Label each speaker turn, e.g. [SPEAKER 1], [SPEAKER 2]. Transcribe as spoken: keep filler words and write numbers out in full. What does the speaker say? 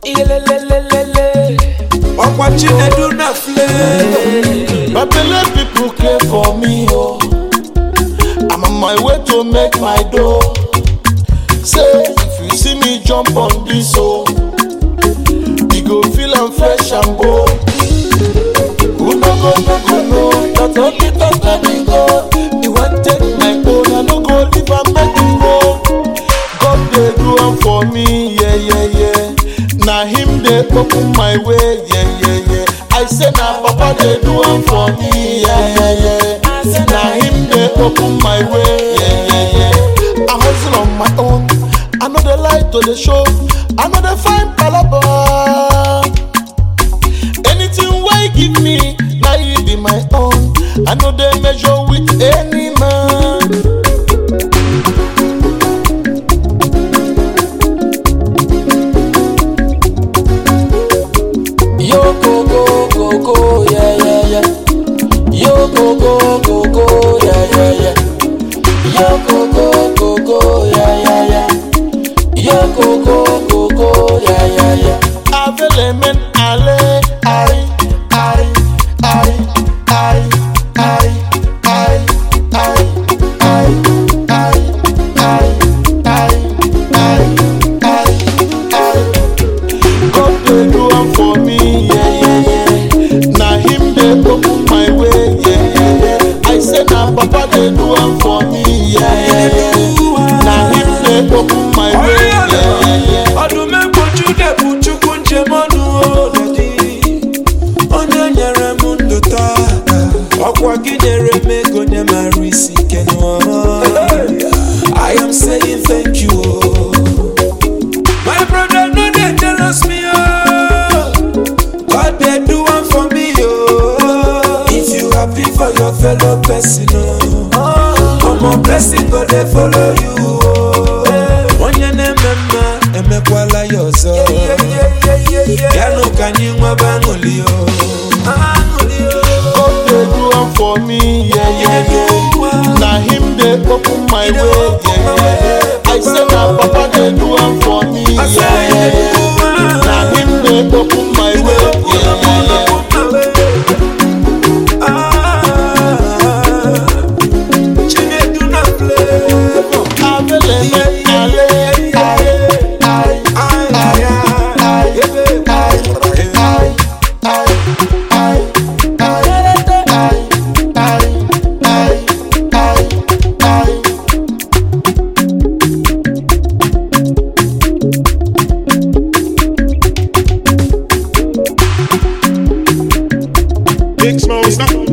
[SPEAKER 1] I'm watching they do not flame.
[SPEAKER 2] But believe people care for me, oh. I'm on my way to make my dough. Say, if you see me jump on this, oh, you go feel I'm fresh and bold. Who no go, no go, no, that's all the talk let me go. You want take my own, I no go leave and make me go. God they do am for me, yeah, yeah, yeah. Now him they open my way, yeah, yeah, yeah. I say now Papa they do am for me, yeah, yeah, yeah. Now him they open my way, yeah, yeah, yeah. I hustle on my own, I know the light to the show, I know the fine palaba. Anything why give me, now you be my own. I know they measure with any man.
[SPEAKER 3] Yo go go go go yeah yeah yeah. Yo go go go go yeah yeah yeah. Yo go go go go yeah yeah yeah. Yo go go go go yeah yeah yeah.
[SPEAKER 2] Avelemen ale ai ai ai ai ai ai ai ai ai ai ai ai ai ai. God dey do am for me, yeah yeah yeah. Na him dey open my way, yeah yeah yeah. I say na Papa dey do am for me, yeah yeah yeah. Na him dey open my way, yeah yeah yeah.
[SPEAKER 1] Odume boju de buchu kunje manu o dadi. Onye nyere mundu ta. Okwa gidere me gonye marisi kenwa. I am saying thank you. My brother no dey jealous me oh. God they do one for me oh. If you happy for your fellow person oh, omo blessing go dey follow you oh. Onye ne mema emekwala yozo. Yanu kanyi nwa bangoli oh.
[SPEAKER 2] God dey do am for me, yeah yeah yeah. Na him dey open my way, yeah yeah yeah. I say na Papa dey do am for me, yeah yeah yeah. Na him dey open my way, yeah yeah yeah. Avelemen ale ai ai ai ai ai ai ai ai ai.
[SPEAKER 4] Big Smoke, stop.